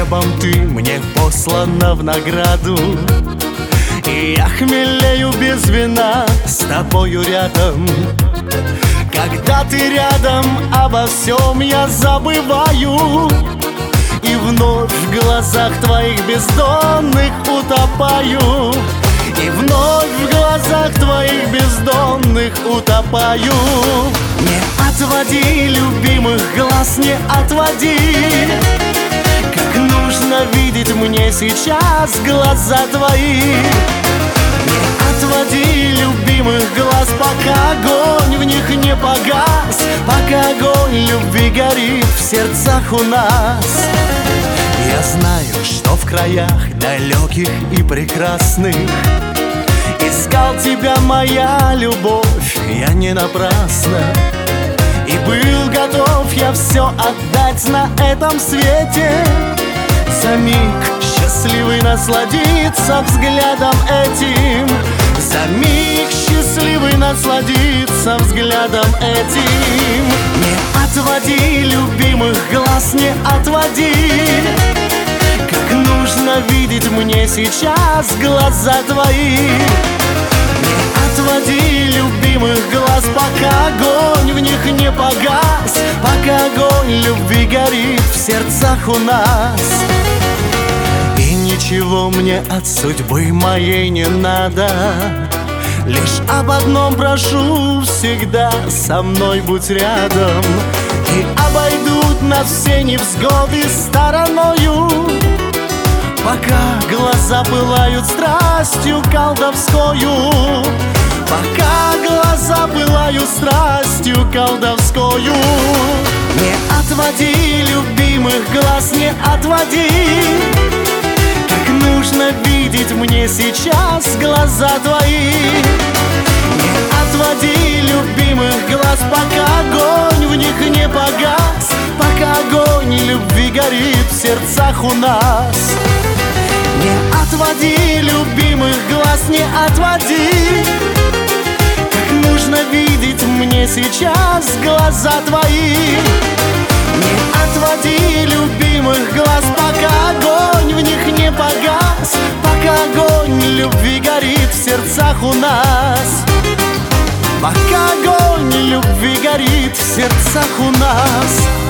небом ты мне послана в награду, и я хмелею без вина с тобою рядом. Когда ты рядом, обо всем я забываю, и вновь в глазах твоих бездонных утопаю. И вновь в глазах твоих бездонных утопаю. Не отводи, любимых глаз, не отводи. Как нужно видеть мне сейчас глаза твои. Не отводи, любимых глаз, пока огонь в них не погас, пока огонь любви горит в сердцах у нас. Я знаю, что в краях далеких и прекрасных искал тебя, моя любовь, я не напрасно. И был готов я все отдать на этом свете, за миг счастливый насладиться взглядом этим, за миг счастливый насладиться взглядом этим. Не отводи, любимых глаз, не отводи. Как нужно видеть мне сейчас глаза твои. Не отводи, любимых глаз, пока огонь в них не погас, пока огонь любви горит в сердцах у нас. И ничего мне от судьбы моей не надо, лишь об одном прошу: всегда со мной будь рядом. И обойдут нас все невзгоды стороною, пока глаза пылают страстью колдовскою, пока глаза пылают страстью колдовскою. Не отводи, любимых глаз, не отводи. Как нужно видеть мне сейчас глаза твои. Не отводи, любимых глаз, пока огонь в них не погас, пока огонь любви горит в сердцах у нас. Не отводи, любимых глаз, не отводи. Как нужно видеть мне сейчас глаза твои. Не отводи, любимых глаз, пока огонь в них не погас, пока огонь любви горит в сердцах у нас. Пока огонь любви горит в сердцах у нас.